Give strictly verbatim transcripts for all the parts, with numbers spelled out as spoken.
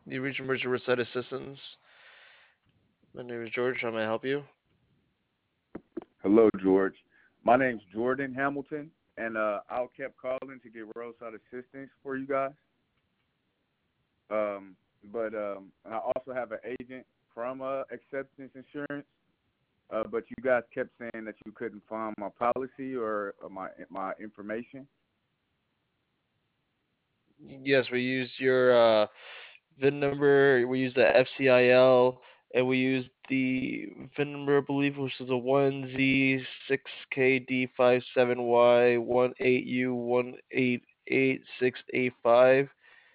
You reach emergency roadside assistance. My name is George. How may I help you? Hello, George. My name's Jordan Hamilton, and uh, I kept calling to get roadside assistance for you guys. Um, but um, I also have an agent from uh, Acceptance Insurance. Uh, but you guys kept saying that you couldn't find my policy or, or my my information. Yes, we used your uh, V I N number. We used the F C I L, and we used the V I N number, I believe, which is a one Z six K D five seven Y one eight U one eight eight six eight five.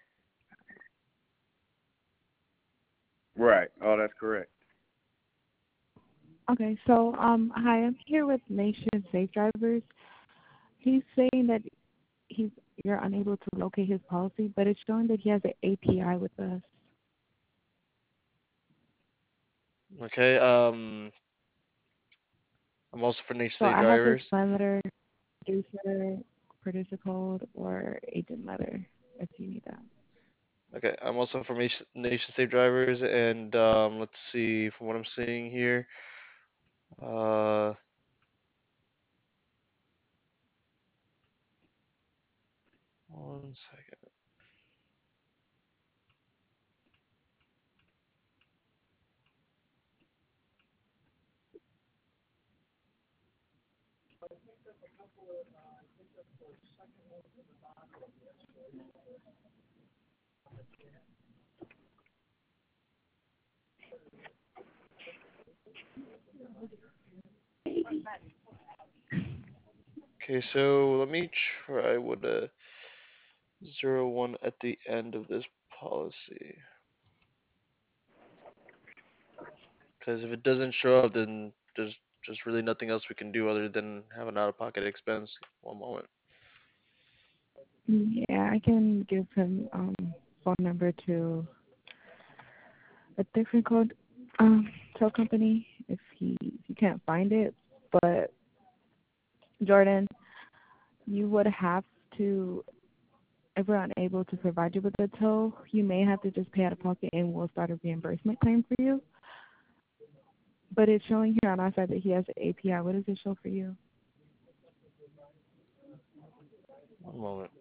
Right. Oh, that's correct. Okay, so um, hi, I'm here with Nation Safe Drivers. He's saying that he's you're unable to locate his policy, but it's showing that he has an A P I with us. Okay. Um, I'm also for Nation So State I have his Drivers. plan letter, producer, producer code, or agent letter if you need that. Okay, I'm also for Nation Nation State Drivers, and um, let's see from what I'm seeing here. Uh, one second. Okay, so let me try with a zero one at the end of this policy. Because if it doesn't show up, then there's just really nothing else we can do other than have an out-of-pocket expense. One moment. Yeah, I can give him um phone number to a different code um tow company if he if you can't find it. But Jordan, you would have to if we're unable to provide you with a tow, you may have to just pay out of pocket and we'll start a reimbursement claim for you. But it's showing here on our side that he has an A P I. What does it show for you? One moment.